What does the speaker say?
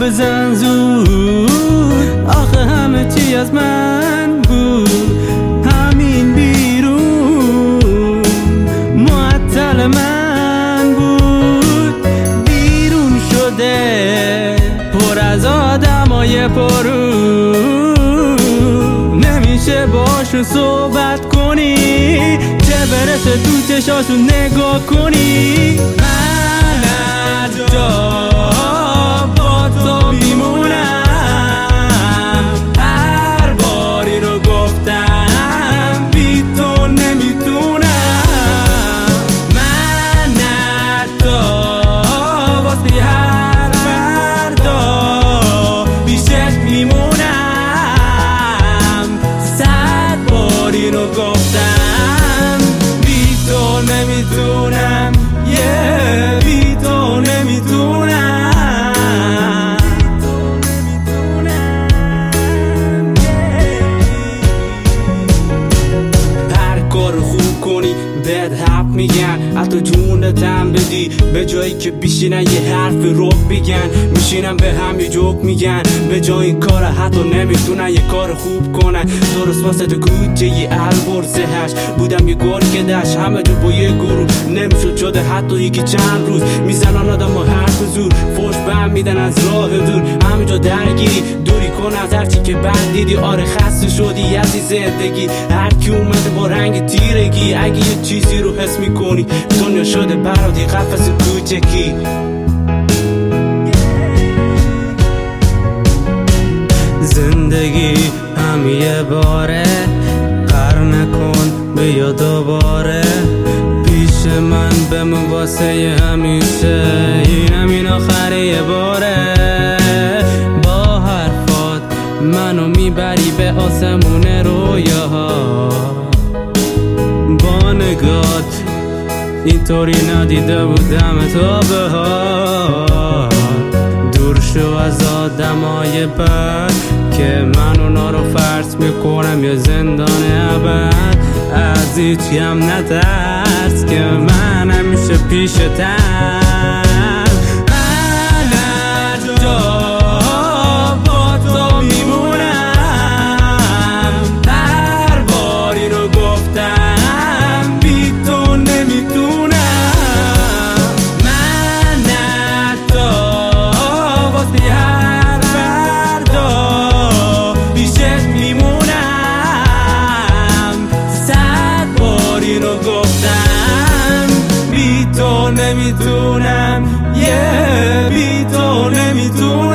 بزن زود، آخه همه چی از من بود. همین بیرون معطل من بود. بیرون شده پر از آدمای پرو، نمیشه باشون صحبت کنی، چه برسه تو چشاشون نگاه کنی. من از جا با تو میمونم، هر باری رو گفتم بی تو نمیتونم. من حتی واسه هر فردا بیشت میمونم، صد باری رو گفتم بی تو نمیتونم، بی تو نمیتونم. هر کار خوب کنی بهت حق میگن، حتی جونتم بدی به جایی که بیشینن یه حرف رو بگن. میشینن به هم یه جوک میگن، به جای این کار حتی نمیتونن یه کار خوب کنن. درست واسه تو کوچه یه البرزهش بودم، یه گل که دشت همه جو با یه گروه نمیشد شده حتی یکی چند روز. میزنن آدم و حرف زور، فوش بهم میدن از راه دور. همه جا درگیری دوری کن از هرچی که بد دیدی. آره خسته شدی از این زندگی، هر کی اومده با رنگ تیرگی. اگه یه چیزی رو حس میکنی دنیا شده برات یه قفس کوچکی. زندگی هم یه باره، قر نکن بیا دوباره پیش من بمون واسه همیشه. این همین آخره یه باره، با حرفات منو میبری به آسمون رویاها. با نگات اینطوری ندیده بودم تا بهار. دور شو از آدمای بد که من اونا رو فرض میکنم یا زندان ابد. از هیچی هم نترس که من همیشه پیشتم. من از جا با تو میمونم، هر باری رو گفتم بی تو نمیتونم. من حتی واسه هر فردا بیشت میمونم، صد باری رو گفتم بی تو نمیتونم، بی تو نمیتونم.